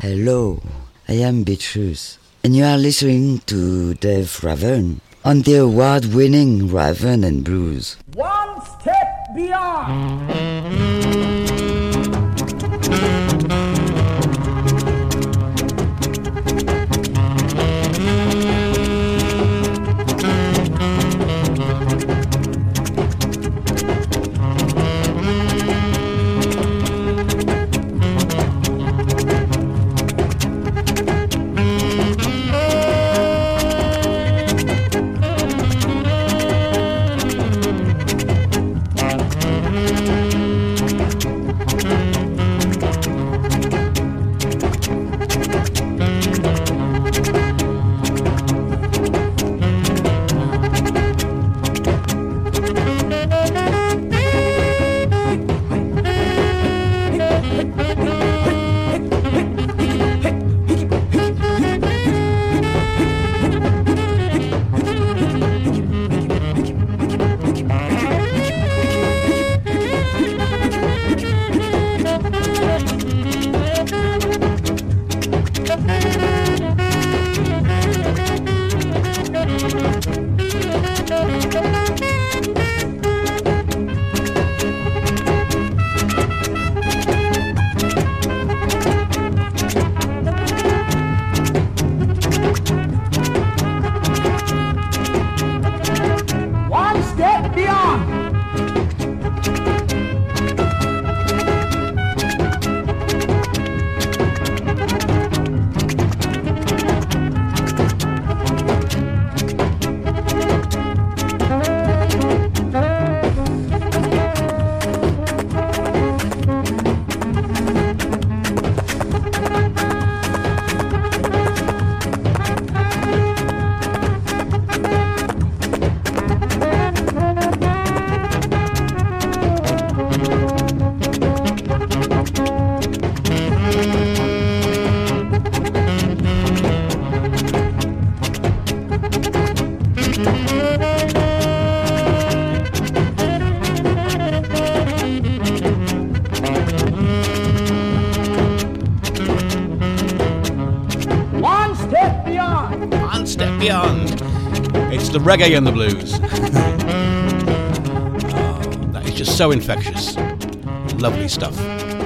Hello, I am Beatrice, and you are listening to Dave Raven on the award-winning Raven and Blues. One step beyond. The reggae and the blues. Oh, that is just so infectious. Lovely stuff.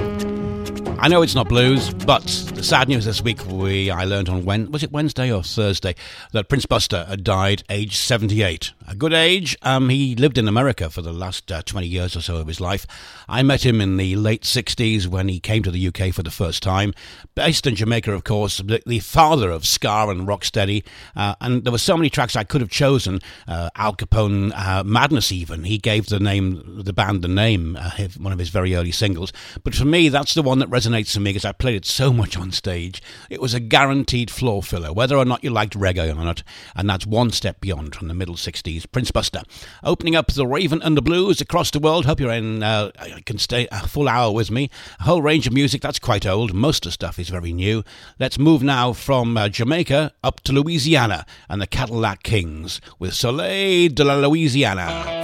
I know it's not blues, but the sad news this week, I learned on Wednesday or Thursday, that Prince Buster had died aged 78. A good age. He lived in America for the last 20 years or so of his life. I met him in the late 60s when he came to the UK for the first time. Based in Jamaica, of course, the father of ska and rocksteady. And there were so many tracks I could have chosen. Al Capone, Madness even. He gave the band the name, one of his very early singles. But for me, that's the one that resonates to me because I played it so much on stage. It was a guaranteed floor filler, whether or not you liked reggae or not. And that's One Step Beyond from the middle 60s. Prince Buster. Opening up the Raven and the Blues across the world. Hope you're in, can stay a full hour with me. A whole range of music that's quite old. Most of the stuff is very new. Let's move now from Jamaica up to Louisiana and the Cadillac Kings with Soleil de la Louisiana.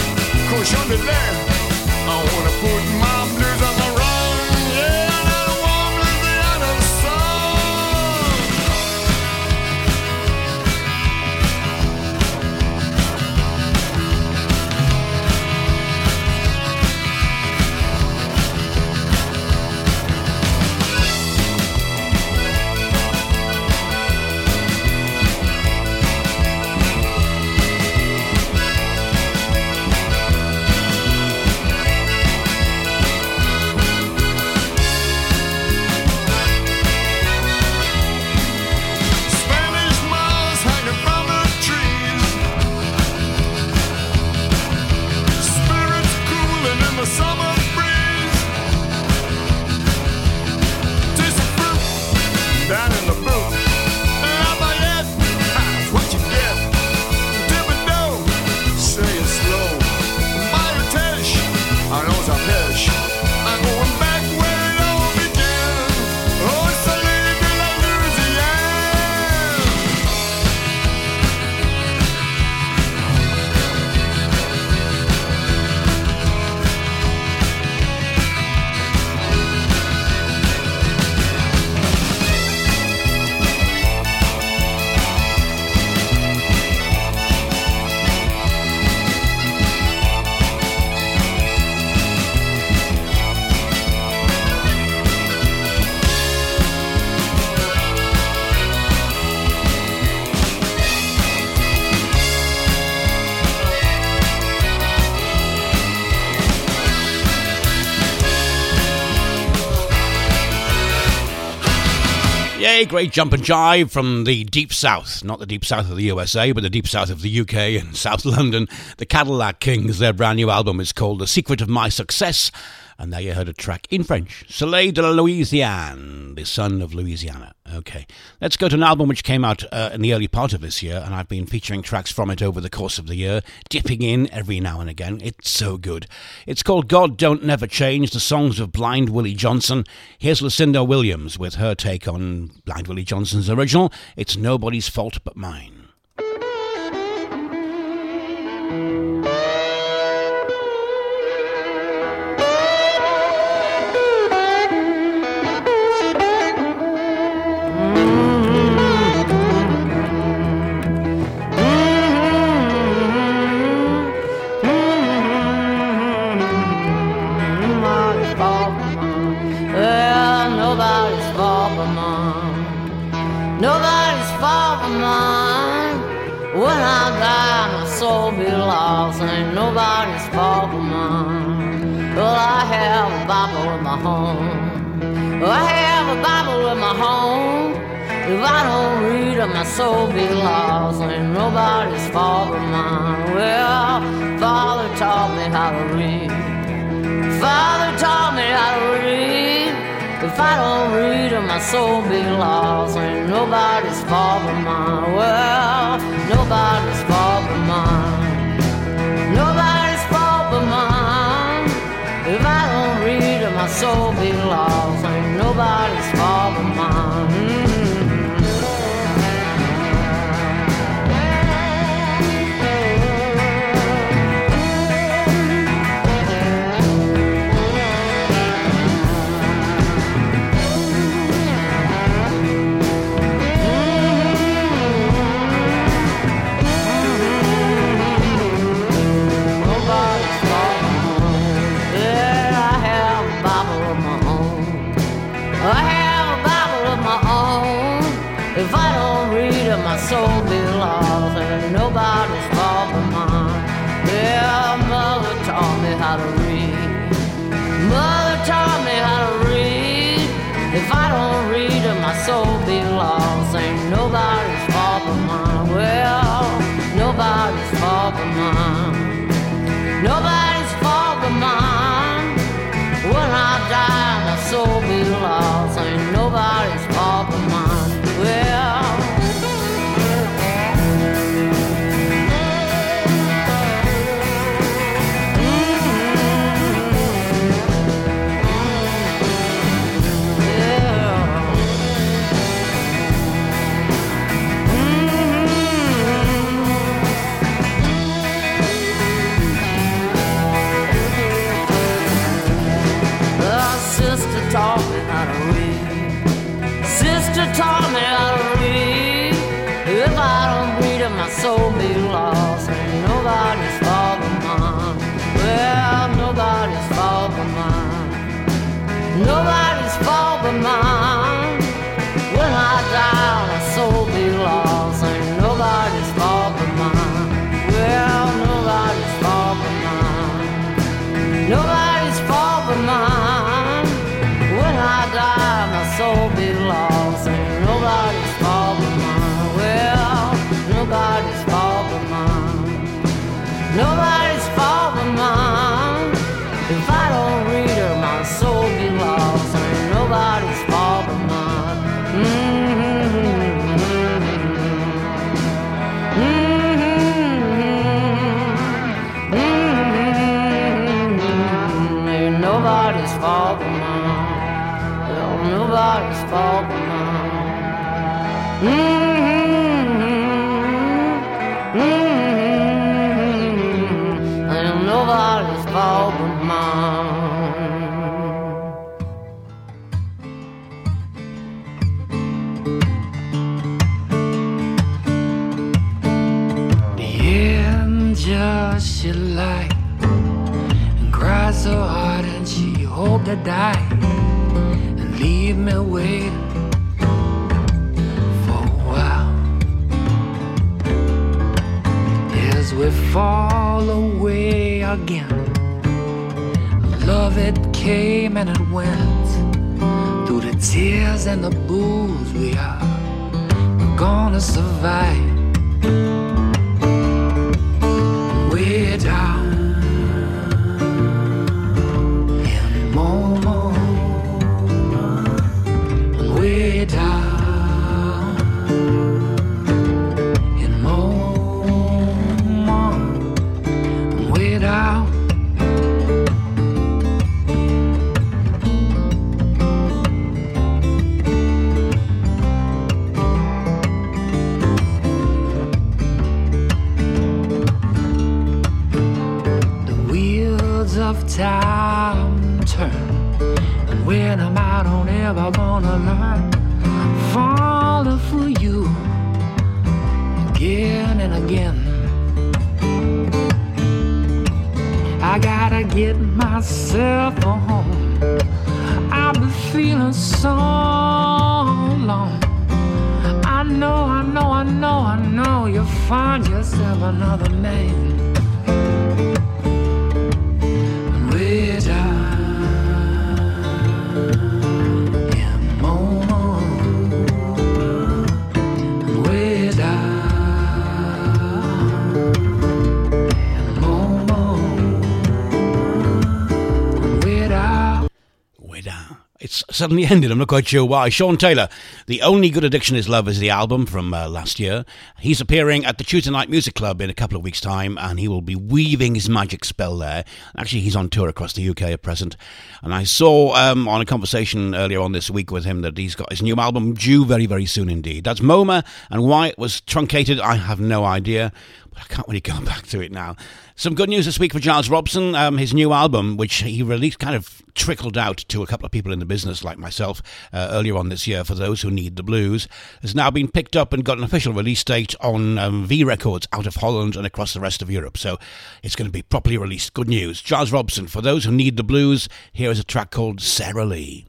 I wanna put my blues on the run, yeah, I don't Yay, great jump and jive from the deep south. Not the deep south of the USA, but the deep south of the UK and South London. The Cadillac Kings, their brand new album is called The Secret of My Success. And there you heard a track in French, Soleil de la Louisiane, the sun of Louisiana. Okay, let's go to an album which came out in the early part of this year, and I've been featuring tracks from it over the course of the year, dipping in every now and again. It's so good. It's called God Don't Never Change, the songs of Blind Willie Johnson. Here's Lucinda Williams with her take on Blind Willie Johnson's original, It's Nobody's Fault But Mine. Nobody's fault but mine. When I die, my soul be lost. Ain't nobody's fault but mine. Well, I have a Bible in my home. Well, I have a Bible in my home. If I don't read it, my soul be lost. Ain't nobody's fault but mine. Well, Father taught me how to read. Father taught me how to read. If I don't read it, my soul be lost. Ain't nobody's fault but mine. Well, nobody's fault but mine. Nobody's fault but mine. If I don't read it, my soul be lost. Ain't nobody's fault but mine. My soul be lost, and nobody's fault but mine. Yeah, mother taught me how to read. Mother taught me how to read. If I don't read it, my soul be lost. Ain't nobody's fault but mine. Well, nobody's fault but mine. Nobody's fault but mine. When I die, my soul be lost. Ain't nobody's fault but mine. Well, taught me how to read. Sister taught me how to read. If I don't read it, my soul be lost. Ain't nobody's fault but mine. Well, nobody's fault but mine. Nobody's fault but mine. When I die, my soul be lost. Ain't nobody's fault but mine. Well, nobody's fault but mine. Nobody's fault but mine. When I die, my soul be lost. Ain't nobody's fault but mine. Well, nobody's fault but mine. Nobody's fault but mine. If I don't read her, my soul be lost. Ain't nobody's fault but mine. Ain't nobody's fault but mine. Nobody's fault but mine. Ain't nobody's fault but mine. The angel she lied and cried so hard, and she hoped to die. Leave me waiting for a while as we fall away again. Love, it came and it went through the tears and the booze, we are gonna survive. Way down in Momo, way down in Momo, way down. Of time turn, and when I'm out, I'm never gonna learn. I'm falling for you again and again. I gotta get myself home. I've been feeling so long. I know you'll find yourself another man. Way down in Momo, way down in Momo, way down. Way down. It's suddenly ended. I'm not quite sure why. Sean Taylor, The Only Good Addiction Is Love is the album from last year. He's appearing at the Tuesday Night Music Club in a couple of weeks' time, and he will be weaving his magic spell there. Actually, he's on tour across the UK at present. And I saw on a conversation earlier on this week with him that he's got his new album due very, very soon indeed. That's MoMA, and why it was truncated, I have no idea. But I can't really go back to it now. Some good news this week for Giles Robson. His new album, which he released, kind of trickled out to a couple of people in the business like myself earlier on this year, For Those Who Need the Blues, has now been picked up and got an official release date on V Records out of Holland and across the rest of Europe. So it's going to be properly released. Good news. Giles Robson, For Those Who Need the Blues. Here is a track called Sarah Lee.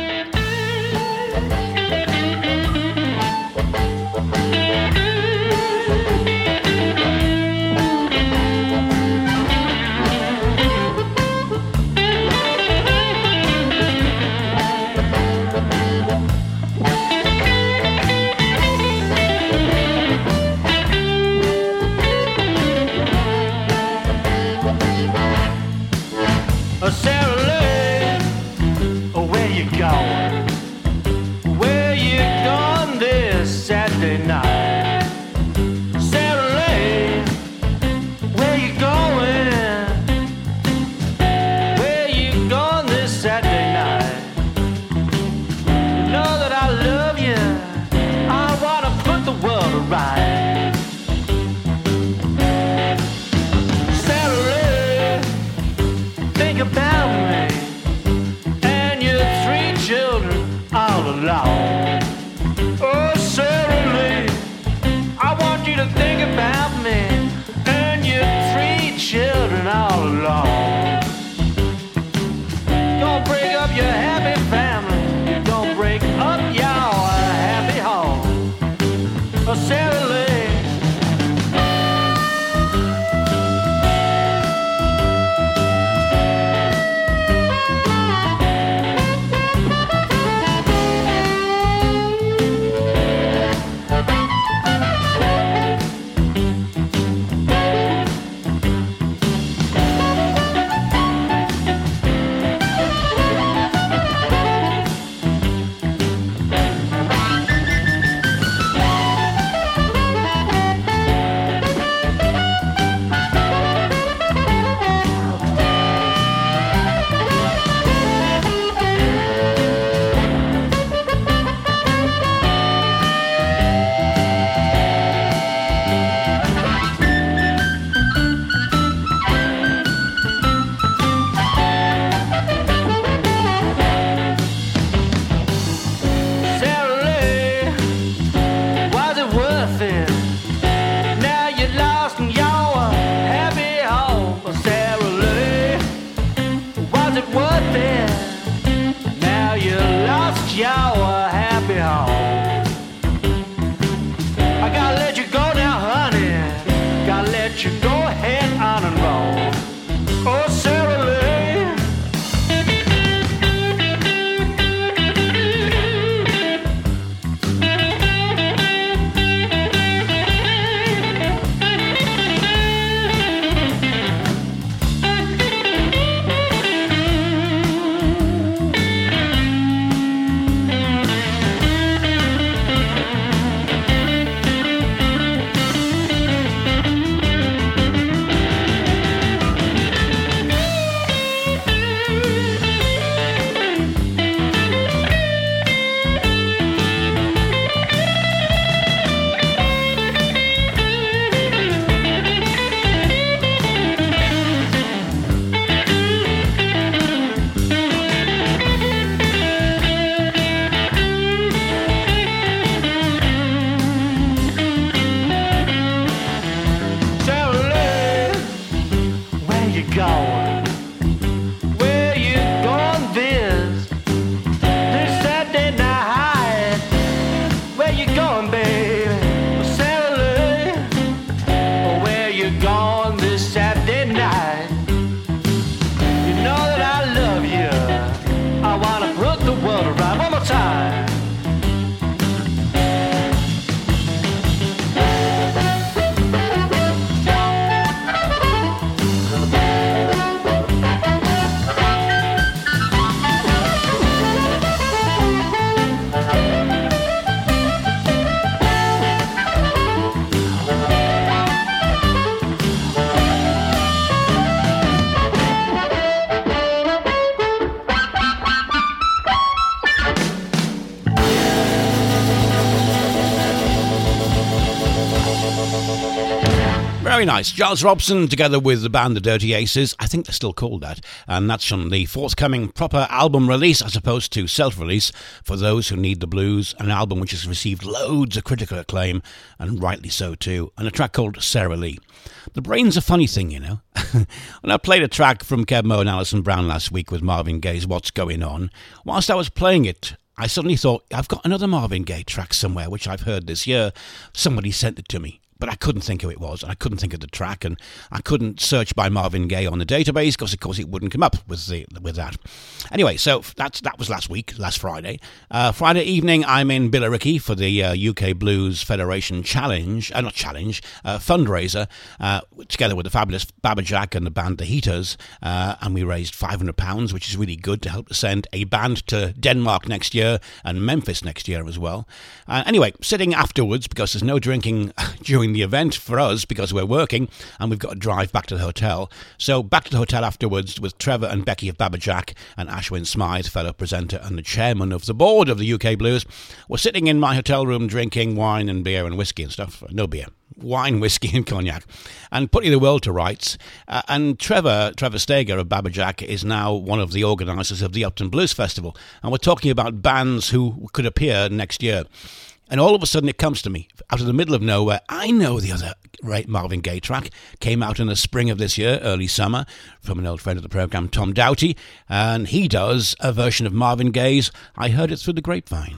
Sarah Lee, where you going? Where you gone this Saturday night? Sarah Lee, where you going? Where you gone this Saturday night? You know that I love you. I wanna put the world right. About me and your 3 children all alone. Oh, Sarah Lee, I want you to think about me and your 3 children all alone. Don't break up your happy family, don't break up your happy home. Oh, Sarah Lee. Very nice. Giles Robson together with the band The Dirty Aces. I think they're still called that. And that's from the forthcoming proper album release as opposed to self-release For Those Who Need the Blues, an album which has received loads of critical acclaim, and rightly so too, and a track called Sarah Lee. The brain's a funny thing, you know. When I played a track from Kev Moe and Alison Brown last week with Marvin Gaye's What's Going On, whilst I was playing it, I suddenly thought, I've got another Marvin Gaye track somewhere which I've heard this year. Somebody sent it to me. But I couldn't think who it was, and I couldn't think of the track, and I couldn't search by Marvin Gaye on the database because, of course, it wouldn't come up with that. Anyway, so that was last Friday. Friday evening, I'm in Billericay for the UK Blues Federation fundraiser, together with the fabulous Babajack and the band The Heaters, and we raised £500, which is really good to help to send a band to Denmark next year and Memphis next year as well. Anyway, sitting afterwards, because there's no drinking during the event for us because we're working and we've got to drive back to the hotel. So back to the hotel afterwards with Trevor and Becky of Babajack and Ashwin Smythe, fellow presenter and the chairman of the board of the UK Blues. We're sitting in my hotel room drinking wine and beer and whiskey and stuff. No beer. Wine, whiskey and cognac, and putting the world to rights. And Trevor Steger of Babajack is now one of the organisers of the Upton Blues Festival, and we're talking about bands who could appear next year. And all of a sudden it comes to me, out of the middle of nowhere, I know the other Marvin Gaye track came out in the spring of this year, early summer, from an old friend of the programme, Tom Doughty, and he does a version of Marvin Gaye's I Heard It Through the Grapevine.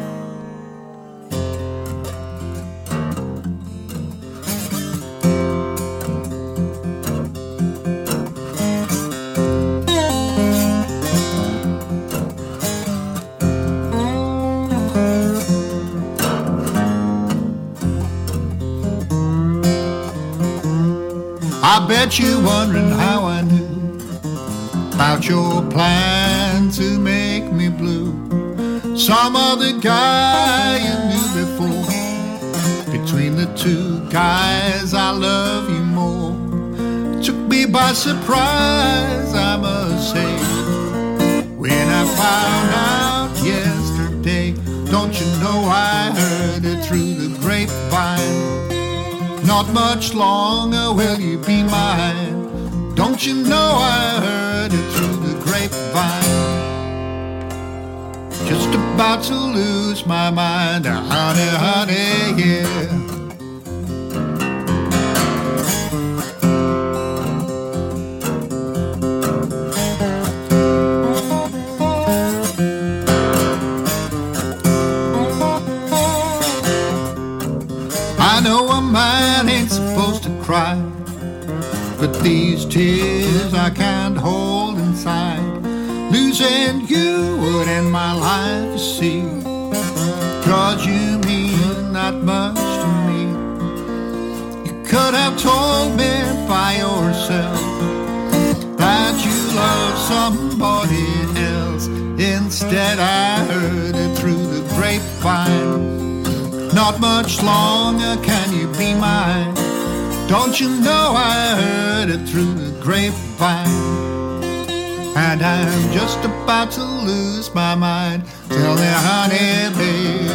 I bet you're wondering how I knew about your plan to make me blue. Some other guy you knew before. Between the two guys, I love you more. Took me by surprise, I must say, when I found out yesterday. Don't you know I heard it through the grapevine? Not much longer will you be mine. Don't you know I heard it through the grapevine? Just about to lose my mind, honey, honey, yeah. I know a man ain't supposed to cry, but these tears I can't hold inside. Losing you would end my life, you see, 'cause you mean that much to me. You could have told me by yourself that you love somebody else. Instead I heard it through the grapevine. Not much longer can you be mine. Don't you know I heard it through the grapevine? And I'm just about to lose my mind. Tell me, honey, baby.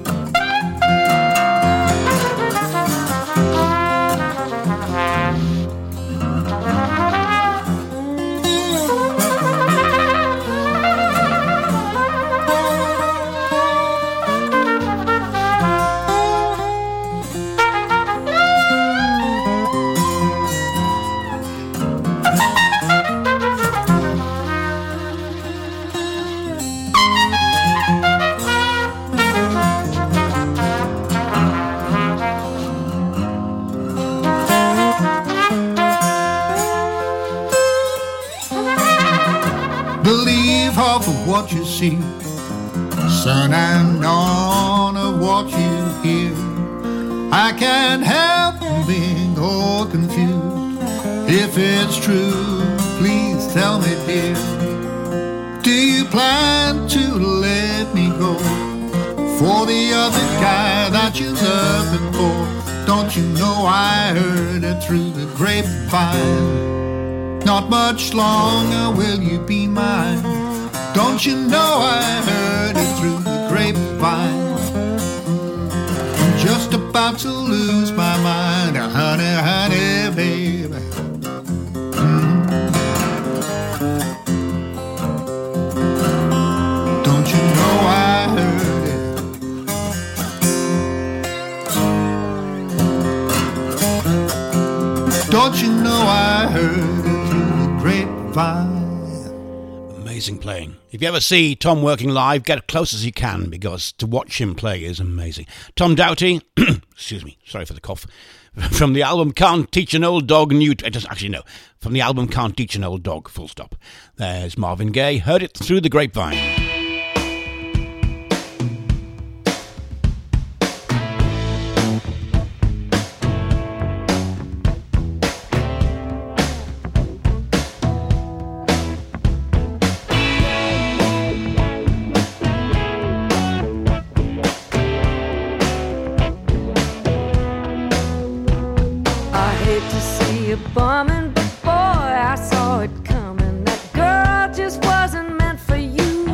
Believe half of what you see, son, and none of what you hear. I can't help being all confused. If it's true, please tell me, dear. Do you plan to let me go for the other guy that you loved before? Don't you know I heard it through the grapevine? Not much longer will you be mine. Don't you know I heard it through the grapevine? I'm just about to lose my mind, honey, honey. Don't you know I heard it through the grapevine? Amazing playing. If you ever see Tom working live, get as close as you can, because to watch him play is amazing. Tom Doughty, excuse me, sorry for the cough, from the album Can't Teach an Old Dog New... from the album Can't Teach an Old Dog, full stop. There's Marvin Gaye, heard it through the grapevine. Bombing, but boy, I saw it coming. That girl just wasn't meant for you.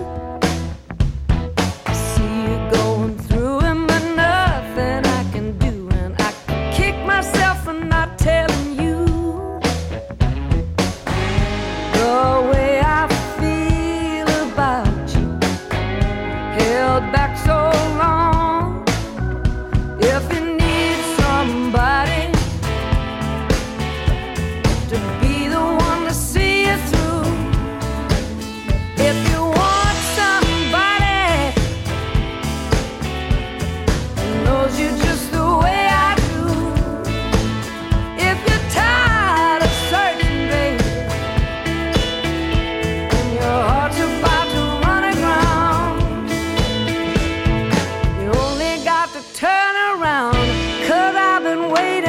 I see you going through him, but nothing I can do, and I can kick myself for not telling you the way I feel about you. Held back so long. If you need somebody to be the one to see you through, if you want somebody who knows you just the way I do, if you're tired of searching, baby, and your heart's about to run aground, you only got to turn around, 'cause I've been waiting.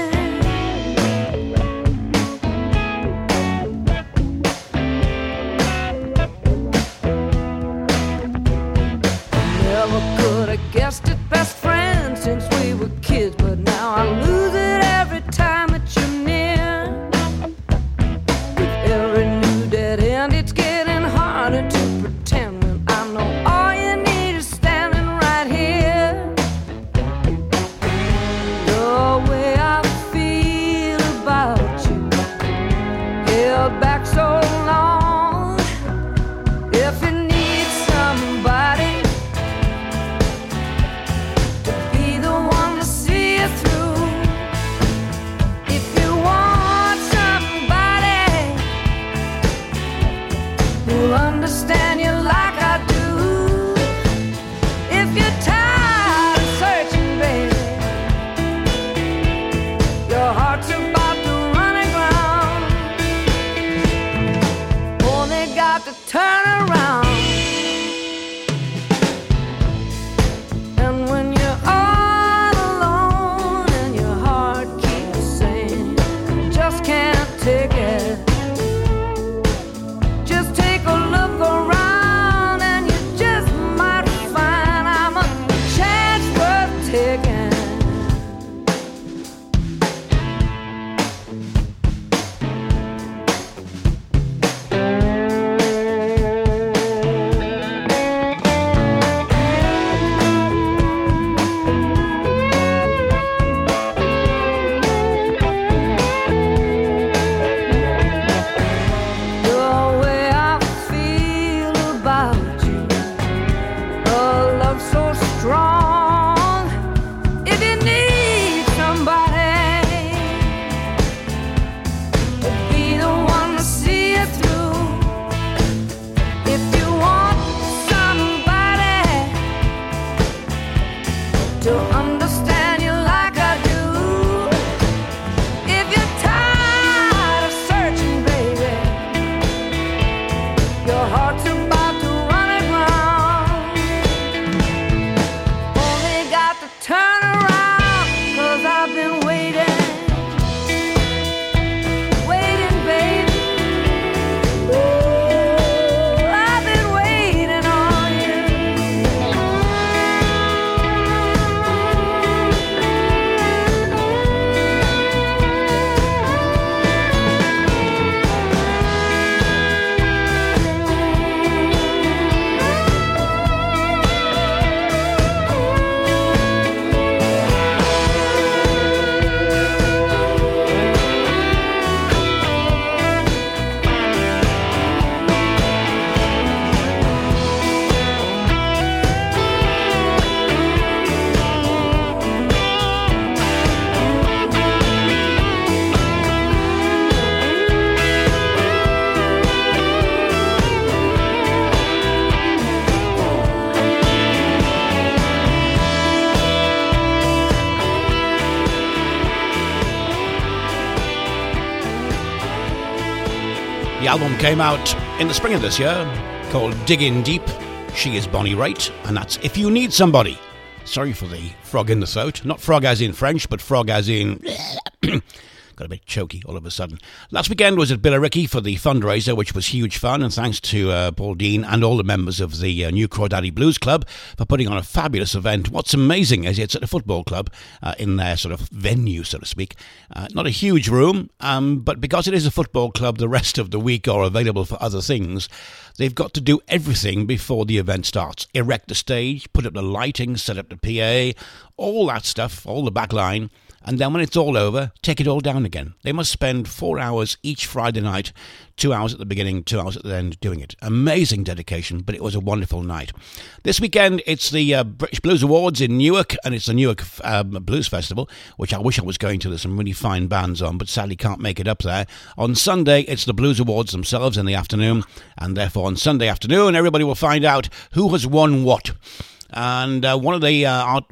Guessed it, best friend since we were kids, but now I lose it every time that you're near. With every new dead end, it's getting harder to pretend when I know all you need is standing right here. The way I feel about you, held back so long. If you need somebody through, if you want somebody who'll understand you like I do, if you're tired of searching, baby, your heart's about to run aground, only got to turn around. And when you're all alone and your heart keeps saying just can't take it, just take a look around and you just might find I'm a chance worth taking. album came out in the spring of this year, called Digging Deep. She is Bonnie Raitt, and that's If You Need Somebody. Sorry for the frog in the throat. Not frog as in French, but frog as in... Got a bit choky all of a sudden. Last weekend was at Billericay for the fundraiser, which was huge fun, and thanks to Paul Dean and all the members of the New Crawdaddy Blues Club for putting on a fabulous event. What's amazing is it's at a football club in their sort of venue, so to speak. Not a huge room, but because it is a football club, the rest of the week are available for other things. They've got to do everything before the event starts. Erect the stage, put up the lighting, set up the PA, all that stuff, all the back line. And then when it's all over, take it all down again. They must spend 4 hours each Friday night, 2 hours at the beginning, 2 hours at the end doing it. Amazing dedication, but it was a wonderful night. This weekend, it's the British Blues Awards in Newark, and it's the Newark Blues Festival, which I wish I was going to. There's some really fine bands on, but sadly can't make it up there. On Sunday, it's the Blues Awards themselves in the afternoon, and therefore on Sunday afternoon, everybody will find out who has won what. And one of the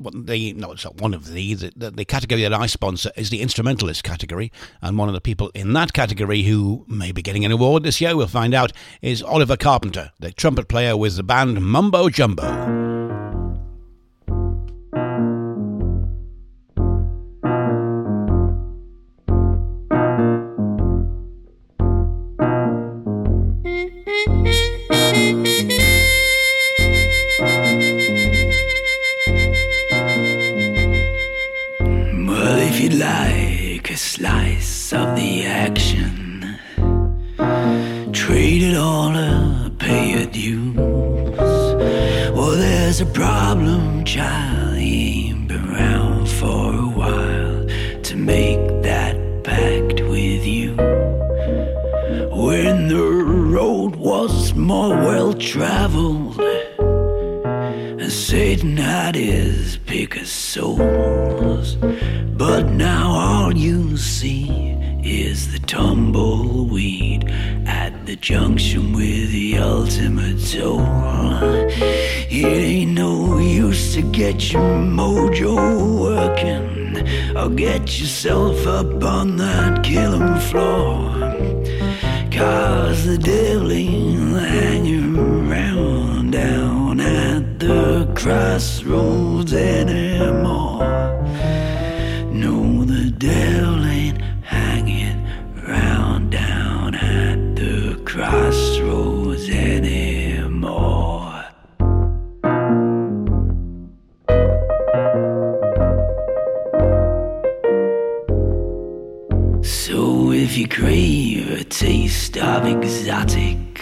category that I sponsor is the instrumentalist category, and one of the people in that category who may be getting an award this year, we'll find out, is Oliver Carpenter, the trumpet player with the band Mumbo Jumbo. Like a slice of the action, trade it all up, pay your dues. Well, there's a problem, child, he ain't been around for a while to make that pact with you. When the road was more well-traveled and Satan had his pick of souls, but now all you see is the tumbleweed at the junction with the ultimate toll. It ain't no use to get your mojo working or get yourself up on that killing floor, 'cause the devil ain't hanging around down at the crossroads anymore. No, the devil ain't hanging round down at the crossroads anymore. So if you crave a taste of exotic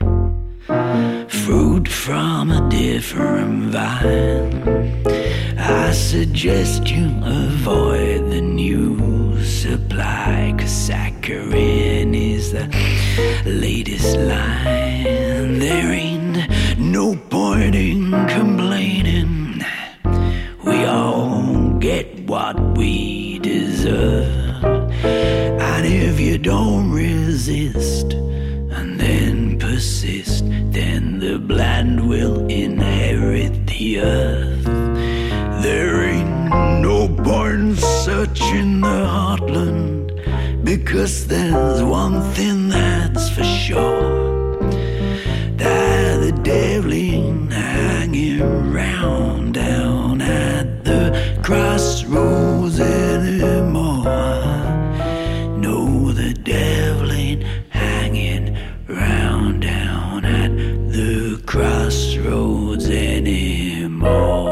fruit from a different vine, I suggest you avoid the new supply, 'cause saccharin is the latest line. There ain't no point in complaining. We all get what we deserve. And if you don't resist and then persist, then the blind will inherit the earth. There ain't no point in searching the heartland, because there's one thing that's for sure, that the devil ain't hanging around down at the crossroads anymore. No, the devil ain't hanging round down at the crossroads anymore.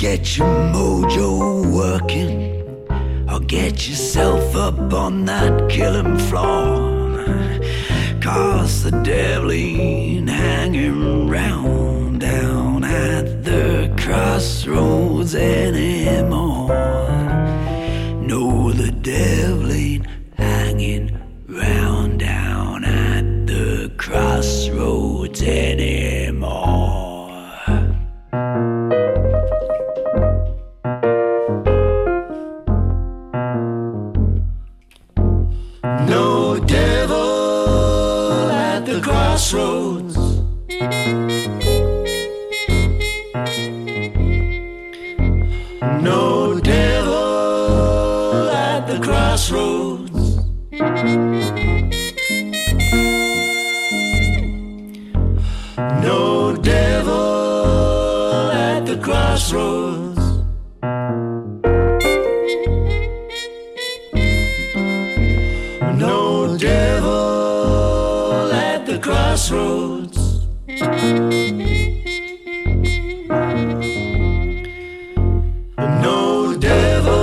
get your mojo working, or get yourself up on that killing floor. 'Cause the devil ain't hanging round down at the crossroads anymore. No, the devil ain't hanging round down at the crossroads anymore. No devil at the crossroads. No devil at the crossroads. No devil at the crossroads. No devil at the crossroads. No devil.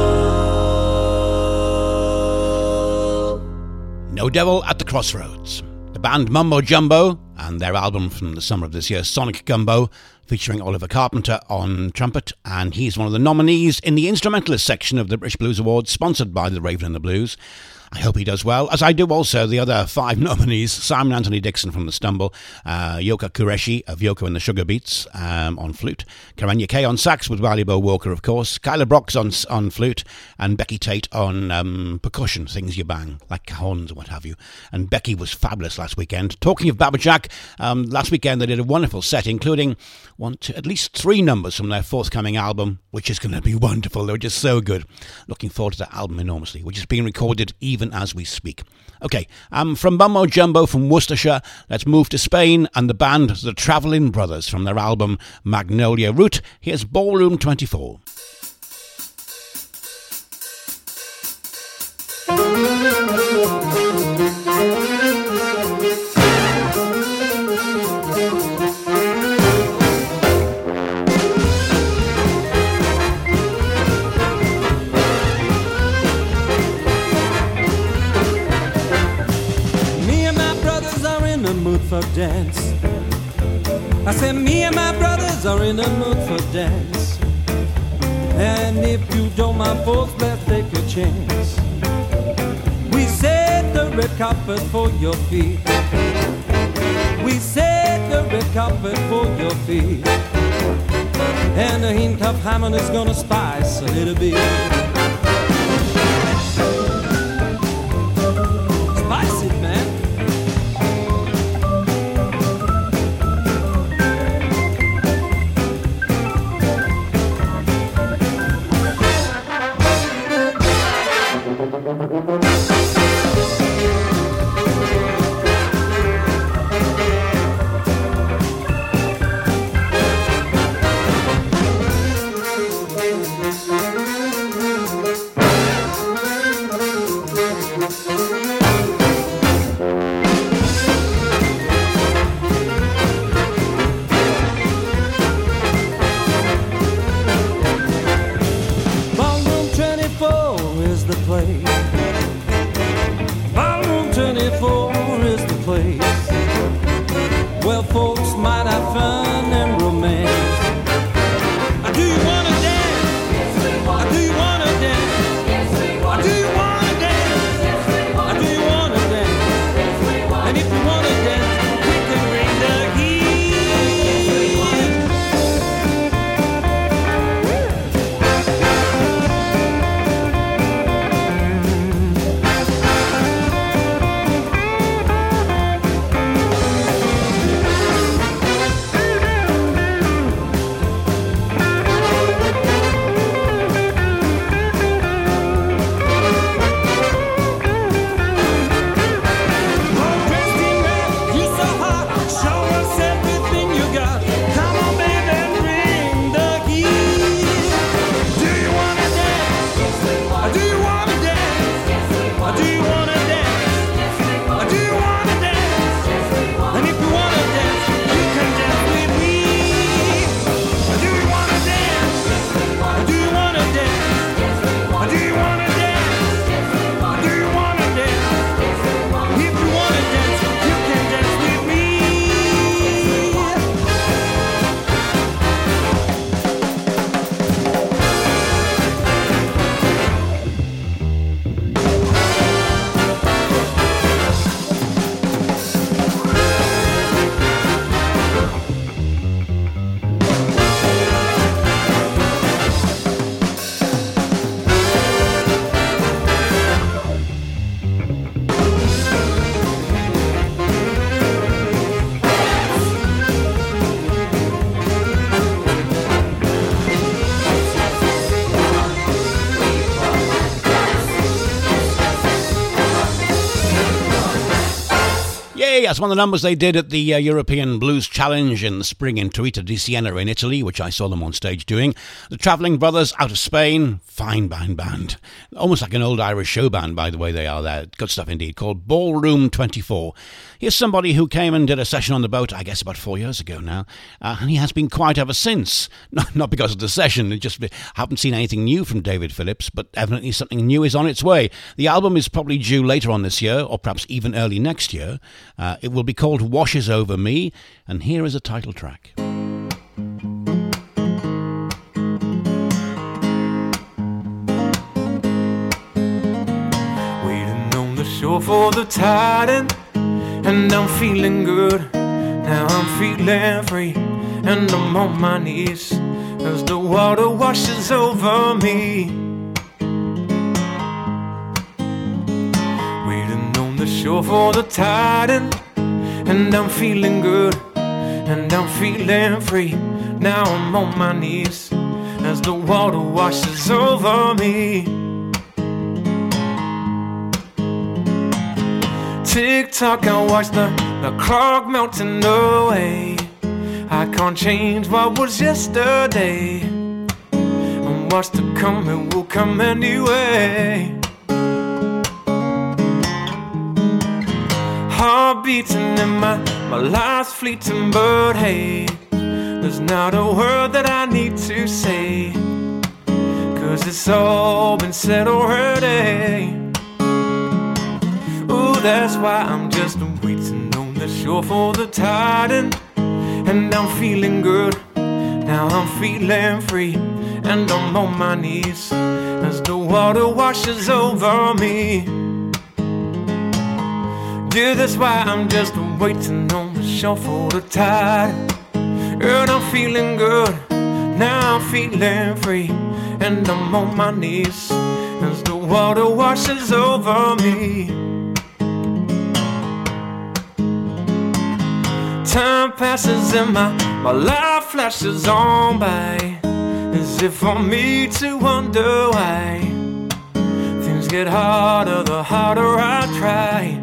No Devil at the Crossroads. The band Mumbo Jumbo and their album from the summer of this year, Sonic Gumbo, featuring Oliver Carpenter on trumpet, and he's one of the nominees in the instrumentalist section of the British Blues Awards, sponsored by the Raven and the Blues. I hope he does well, as I do also the other 5 nominees: Simon Anthony Dixon from the Stumble, Yoko Qureshi of Yoko and the Sugar Beats on flute, Karanya Kay on sax with Wally Bo Walker, of course, Kyla Brox on flute, and Becky Tate on percussion, things you bang, like cajones or what have you. And Becky was fabulous last weekend. Talking of Babajack, last weekend they did a wonderful set, including at least 3 numbers from their forthcoming album, which is going to be wonderful. They were just so good. Looking forward to that album enormously, which is being recorded even as we speak. Okay, from Mumbo Jumbo from Worcestershire, let's move to Spain and the band The Travelling Brothers from their album Magnolia Route. Here's Ballroom 24. For dance, I said me and my brothers are in the mood for dance. And if you don't mind folks, let's take a chance. We set the red carpet for your feet. We set the red carpet for your feet. And a hint of Hammond is gonna spice a little bit. Spice it, man. Hey, that's one of the numbers they did at the European Blues Challenge in the spring in Torrita di Siena in Italy, which I saw them on stage doing. The Travelling Brothers out of Spain, fine band. Almost like an old Irish show band, by the way they are there. Good stuff indeed, called Ballroom 24. Here's somebody who came and did a session on the boat, I guess about 4 years ago now, and he has been quiet ever since. Not because of the session, haven't seen anything new from David Phillips, but evidently something new is on its way. The album is probably due later on this year, or perhaps even early next year. It will be called Washes Over Me, and here is a title track. Waiting on the shore for the tide, and I'm feeling good. Now I'm feeling free, and I'm on my knees as the water washes over me. Waiting on the shore for the tide, and I'm feeling good, and I'm feeling free. Now I'm on my knees as the water washes over me. Tick-tock, I watch the clock melting away. I can't change what was yesterday, and what's to come, it will come anyway. Heart beating in my life's fleeting, but hey, there's not a word that I need to say, 'cause it's all been said already. Ooh, that's why I'm just waiting on the shore for the tide, and I'm feeling good. Now I'm feeling free, and I'm on my knees as the water washes over me. Yeah, that's why I'm just waiting on the shore for the tide, and I'm feeling good. Now I'm feeling free, and I'm on my knees as the water washes over me. Time passes and my life flashes on by, as if for me to wonder why things get harder the harder I try.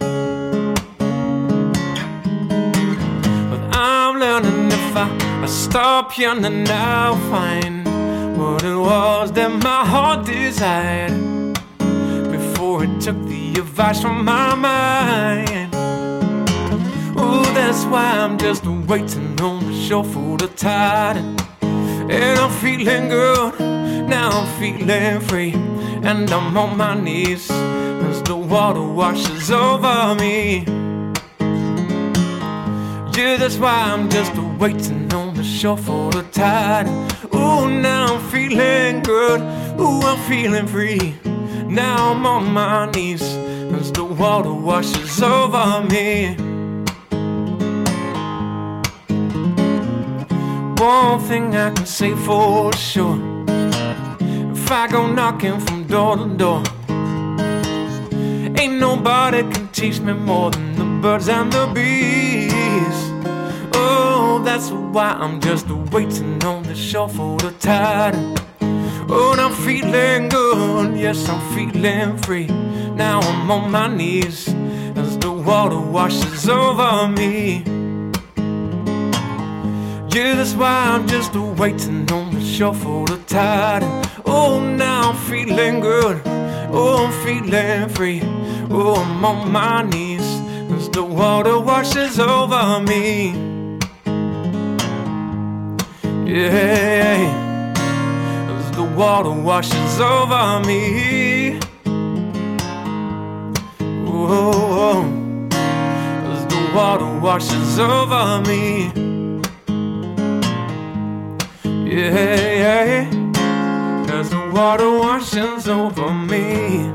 But I'm learning if I stop yearning, I'll find what it was that my heart desired before it took the advice from my mind. Ooh, that's why I'm just waiting on the shore for the tide, and I'm feeling good. Now I'm feeling free, and I'm on my knees as the water washes over me. Yeah, that's why I'm just waiting on the shore for the tide. Ooh, now I'm feeling good. Ooh, I'm feeling free. Now I'm on my knees as the water washes over me. One thing I can say for sure, if I go knocking from door to door, ain't nobody can teach me more than the birds and the bees. Oh, that's why I'm just waiting on the shore for the tide. Oh, and I'm feeling good, yes, I'm feeling free. Now I'm on my knees as the water washes over me. Yeah, that's why I'm just waiting on the shore for the tide. Oh, now I'm feeling good. Oh, I'm feeling free. Oh, I'm on my knees as the water washes over me. Yeah, as the water washes over me. Oh, as the water washes over me. Yeah, as the water washes over me.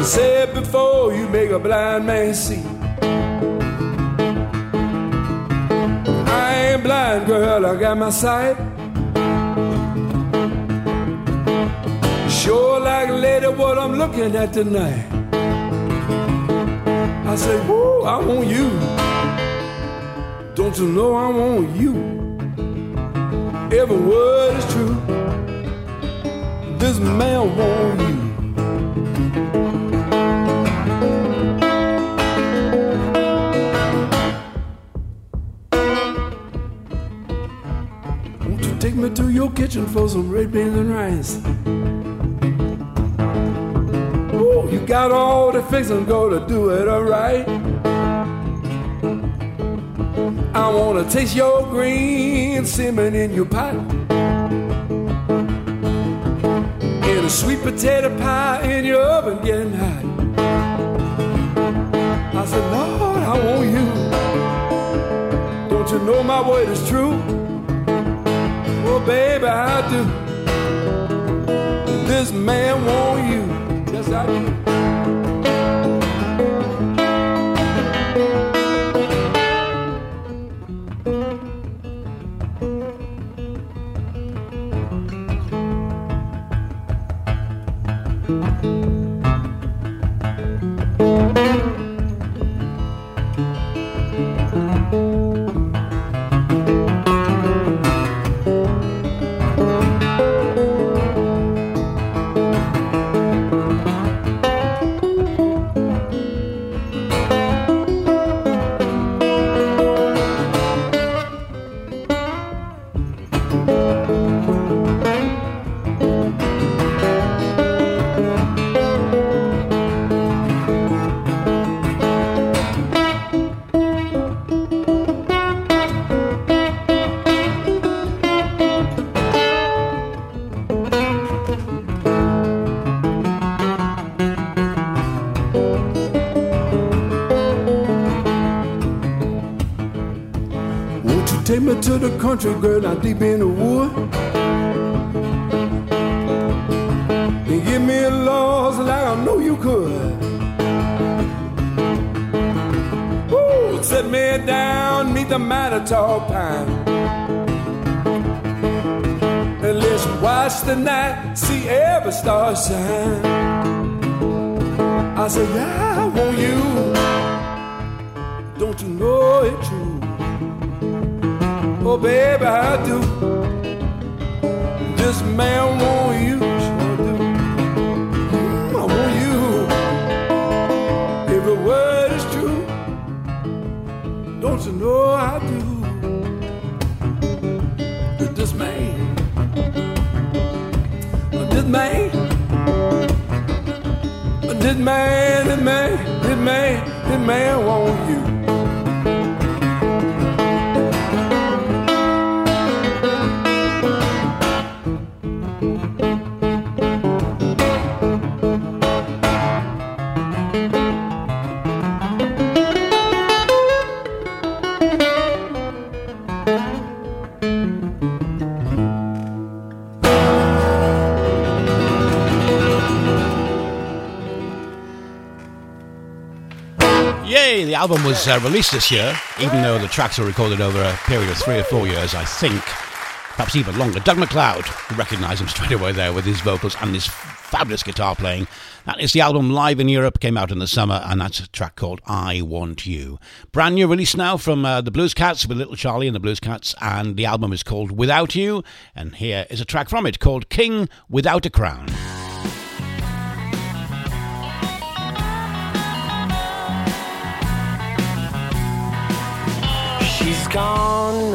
said before, you make a blind man see. I ain't blind, girl, I got my sight. Sure like a lady what I'm looking at tonight. I say, woo, I want you. Don't you know I want you? Every word is true. This man want you. Won't you take me to your kitchen for some red beans and rice? Ooh, you got all the fixing, go to do it alright. I wanna taste your green simmering in your pot, and a sweet potato pie in your oven getting hot. I said, Lord, I want you. Don't you know my word is true? Oh, baby, I do. This man want you. Yes, I do. Take me to the country, girl, now deep in the wood, and give me a loss like I know you could. Ooh, set me down, meet the Manitow pine, and let's watch the night, see every star shine. I said, yeah, I want you. Don't you know it's true? Oh, baby, I do. This man want you, sure do. I want you. Every word is true. Don't you know I do? But this man want you. Yay! The album was released this year, even though the tracks were recorded over a period of 3 or 4 years, I think. Perhaps even longer. Doug MacLeod, you recognise him straight away there with his vocals and his fabulous guitar playing. That is the album Live in Europe, came out in the summer, and that's a track called I Want You. Brand new release now from the Blues Cats with Little Charlie and the Blues Cats, and the album is called Without You, and here is a track from it called King Without a Crown. She's gone.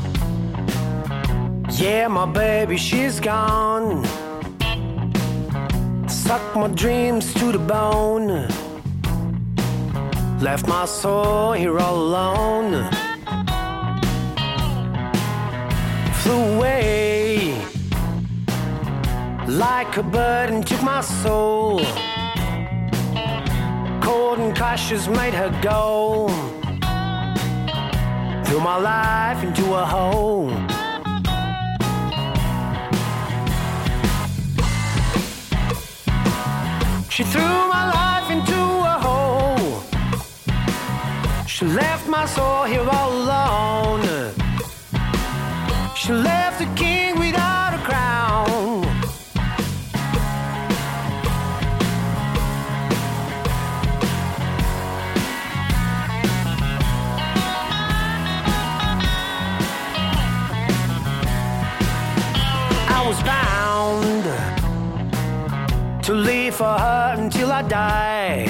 Yeah, my baby, she's gone. Sucked my dreams to the bone. Left my soul here all alone. Flew away like a bird and took my soul. Cold and cautious made her go. Threw my life into a hole. She threw my life She left my soul here all alone. She left the king without a crown. I was bound to live for her until I die.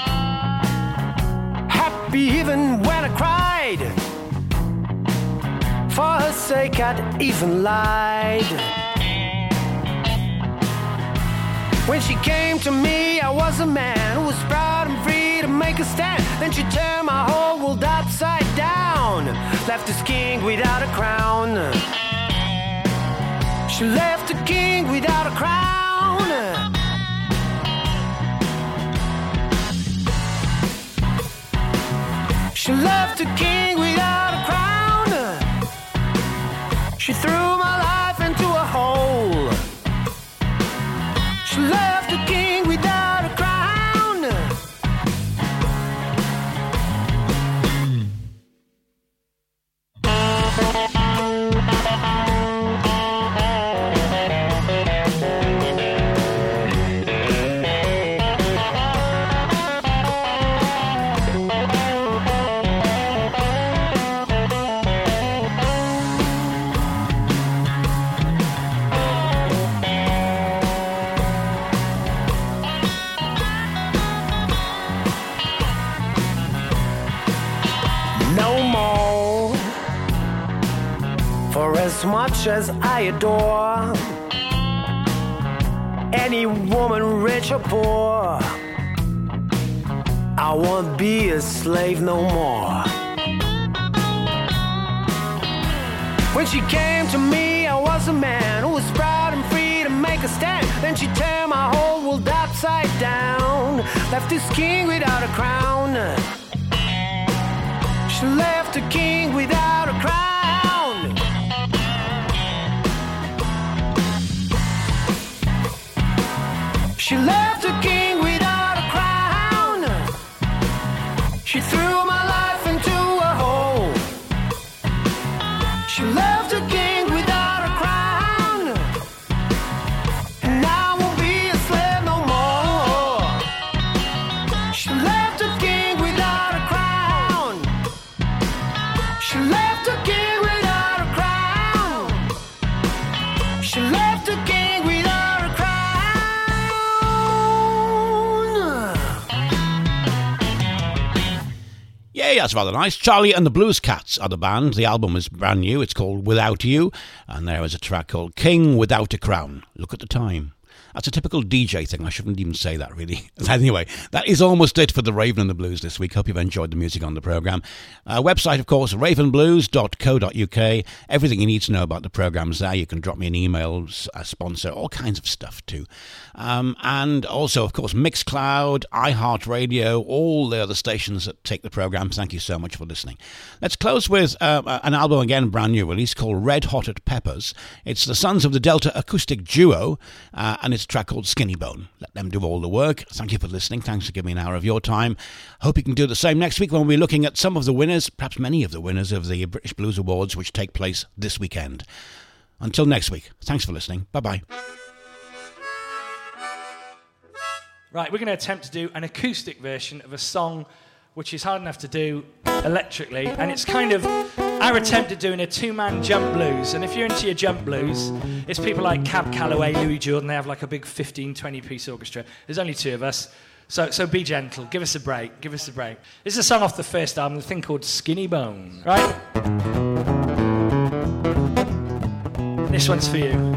Happy even when I cried. For her sake I'd even lied. When she came to me I was a man who was proud and free to make a stand. Then she turned my whole world upside down. Left this king without a crown. She left the king without a crown. She left the king without a crown. She threw my life into a hole. She left the king without a crown. As much as I adore any woman, rich or poor, I won't be a slave no more. When she came to me, I was a man who was proud and free to make a stand. Then she turned my whole world upside down. Left this king without a crown. She left the king without a crown. She left the king without a crown. She threw my life into a hole. She left the king without a crown. And I won't be a slave no more. She left the king without a crown. She left the king without a crown. She left the king without a crown. Yay, that's rather nice. Charlie and the Blues Cats are the band. The album is brand new. It's called Without You. And there is a track called King Without a Crown. Look at the time. That's a typical DJ thing. I shouldn't even say that, really. Anyway, that is almost it for the Raven and the Blues this week. Hope you've enjoyed the music on the programme. Website, of course, ravenblues.co.uk. Everything you need to know about the programme's there. You can drop me an email, a sponsor, all kinds of stuff too. And also, of course, Mixcloud, iHeartRadio, all the other stations that take the programme. Thank you so much for listening. Let's close with an album, again, brand new release, called Red Hot at Peppers. It's the Sons of the Delta acoustic duo, and it's a track called Skinny Bone. Let them do all the work. Thank you for listening. Thanks for giving me an hour of your time. Hope you can do the same next week when we'll be looking at some of the winners, perhaps many of the winners of the British Blues Awards, which take place this weekend. Until next week, thanks for listening. Bye-bye. Right, we're going to attempt to do an acoustic version of a song which is hard enough to do electrically, and it's kind of our attempt at doing a two-man jump blues. And if you're into your jump blues, it's people like Cab Calloway, Louis Jordan. They have like a big 15, 20-piece orchestra. There's only two of us, so be gentle. Give us a break. Give us a break. This is a song off the first album, a thing called Skinny Bone. Right? This one's for you.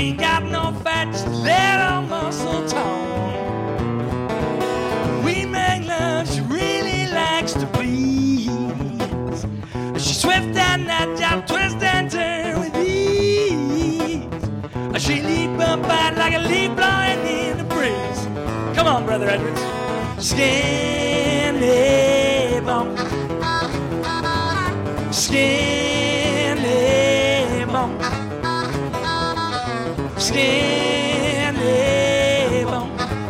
ain't got no fat, just little muscle tone. We make love, she really likes to please. She's swift and agile, twist and turn with ease. She leap and bite like a leaf blowing in the breeze. Come on, Brother Edwards. Skinny bone, skinny bone, skinny bone.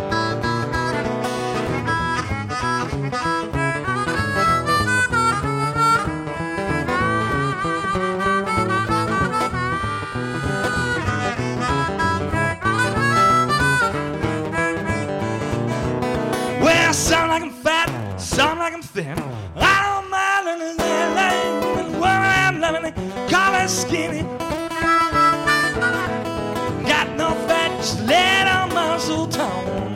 Well, some like I'm fat, some like I'm thin. I don't mind anything. The woman I'm loving, they call her skinny. Got no fat, just little muscle tone.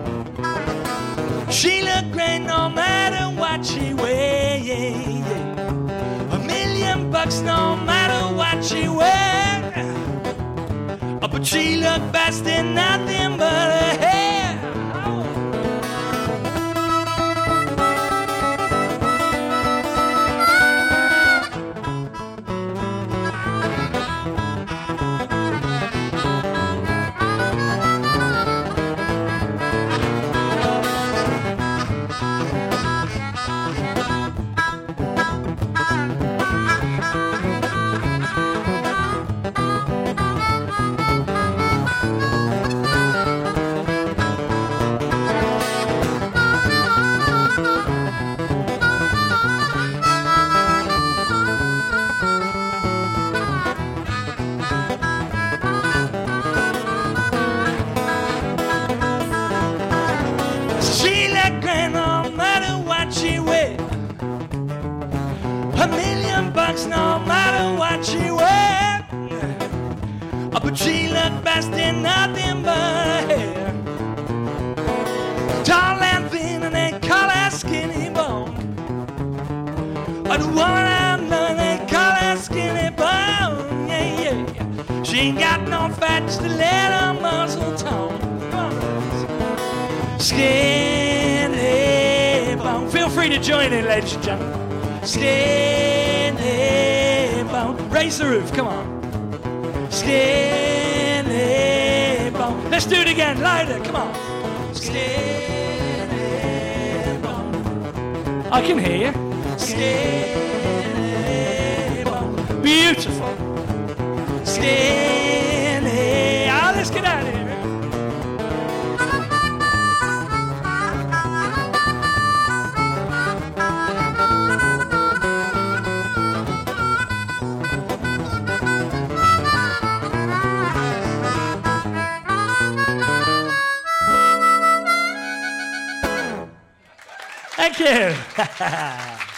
She look great no matter what she weighs. $1,000,000 no matter what she wears. But she look best in nothing but her hair. $1,000,000 no matter what she wears. But she look best in nothing but her hair. Tall and thin and they call her skinny bone. The woman I'm loving, they call her skinny bone. Yeah, yeah. She ain't got no fat, just a little muscle tone. Skinny bone. Feel free to join in, ladies and gentlemen. Skinny bone. Raise the roof, come on. Skinny bone. Let's do it again, lighter, come on. Skinny bone. I can hear you. Skinny bone. Beautiful. Skinny. Ah, let's get out of here. Thank you.